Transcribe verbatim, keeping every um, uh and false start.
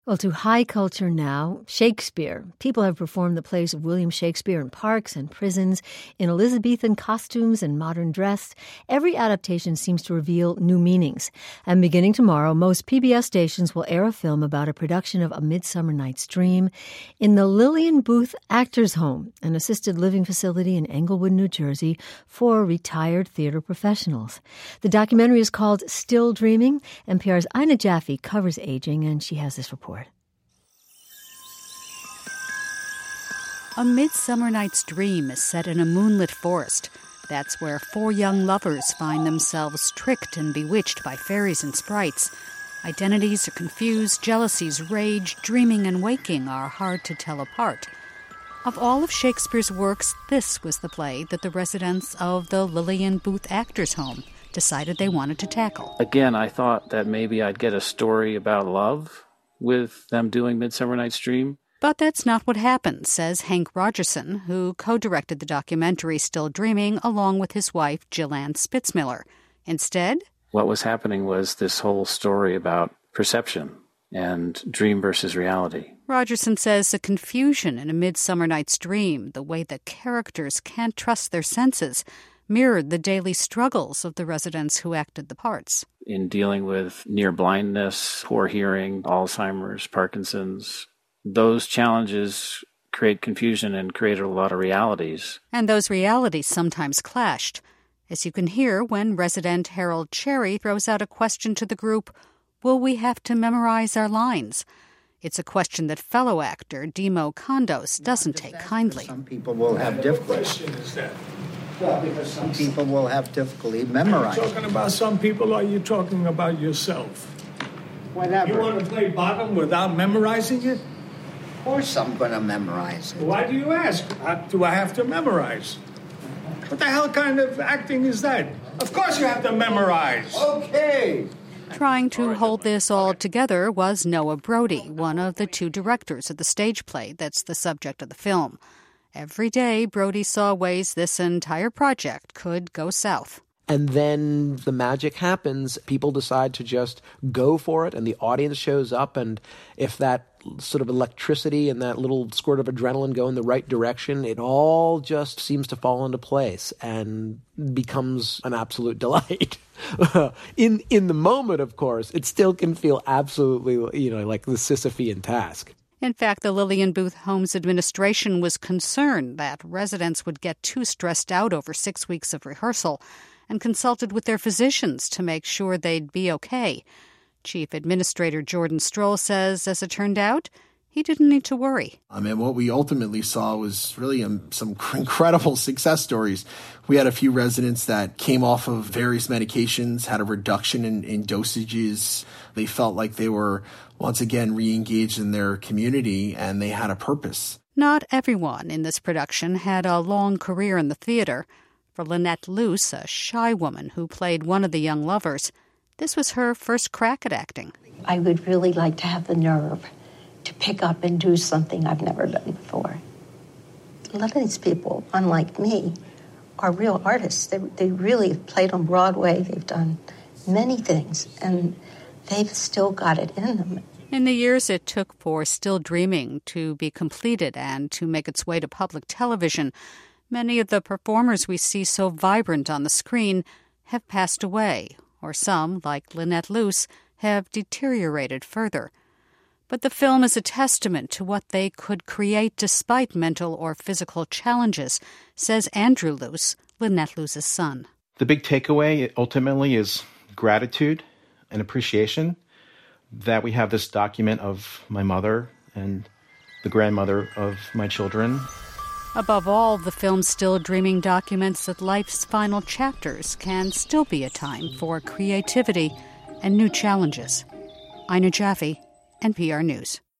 Well, to high culture now, Shakespeare. People have performed the plays of William Shakespeare in parks and prisons, in Elizabethan costumes and modern dress. Every adaptation seems to reveal new meanings. And beginning tomorrow, most P B S stations will air a film about a production of A Midsummer Night's Dream in the Lillian Booth Actors Home, an assisted living facility in Englewood, New Jersey, for retired theater professionals. The documentary is called Still Dreaming. N P R's Ina Jaffe covers aging, and she has this report. A Midsummer Night's Dream is set in a moonlit forest. That's where four young lovers find themselves tricked and bewitched by fairies and sprites. Identities are confused, jealousies rage, dreaming and waking are hard to tell apart. Of all of Shakespeare's works, this was the play that the residents of the Lillian Booth Actors Home decided they wanted to tackle. Again, I thought that maybe I'd get a story about love with them doing Midsummer Night's Dream. But that's not what happened, says Hank Rogerson, who co-directed the documentary Still Dreaming along with his wife, Jillian Spitzmiller. Instead, what was happening was this whole story about perception and dream versus reality. Rogerson says the confusion in A Midsummer Night's Dream, the way the characters can't trust their senses, mirrored the daily struggles of the residents who acted the parts. In dealing with near blindness, poor hearing, Alzheimer's, Parkinson's, those challenges create confusion and created a lot of realities. And those realities sometimes clashed. As you can hear when resident Harold Cherry throws out a question to the group, will we have to memorize our lines? It's a question that fellow actor Dimo Kondos doesn't take kindly. Some people will have difficulty. What question is that? Well, because some people will have difficulty memorizing. Are you talking about some people, or are you talking about yourself? Whatever. You want to play bottom without memorizing it? Of course I'm going to memorize it. Why do you ask? Do I have to memorize? What the hell kind of acting is that? Of course you have to memorize. Okay. Trying to hold this all together was Noah Brody, one of the two directors of the stage play that's the subject of the film. Every day, Brody saw ways this entire project could go south. And then the magic happens. People decide to just go for it, and the audience shows up. And if that sort of electricity and that little squirt of adrenaline go in the right direction, it all just seems to fall into place and becomes an absolute delight. in in the moment, of course, it still can feel absolutely, you know, like the Sisyphean task. In fact, the Lillian Booth Homes administration was concerned that residents would get too stressed out over six weeks of rehearsal and consulted with their physicians to make sure they'd be okay. Chief Administrator Jordan Stroll says, as it turned out, he didn't need to worry. I mean, what we ultimately saw was really um, some incredible success stories. We had a few residents that came off of various medications, had a reduction in, in dosages. They felt like they were once again re-engaged in their community, and they had a purpose. Not everyone in this production had a long career in the theater. For Lynette Luce, a shy woman who played one of the young lovers, this was her first crack at acting. I would really like to have the nerve to pick up and do something I've never done before. A lot of these people, unlike me, are real artists. They, they really have played on Broadway. They've done many things, and they've still got it in them. In the years it took for Still Dreaming to be completed and to make its way to public television, many of the performers we see so vibrant on the screen have passed away, or some, like Lynette Luce, have deteriorated further. But the film is a testament to what they could create despite mental or physical challenges, says Andrew Luce, Lynette Luce's son. The big takeaway ultimately is gratitude and appreciation that we have this document of my mother and the grandmother of my children. Above all, the film Still Dreaming documents that life's final chapters can still be a time for creativity and new challenges. Ina Jaffe, N P R News.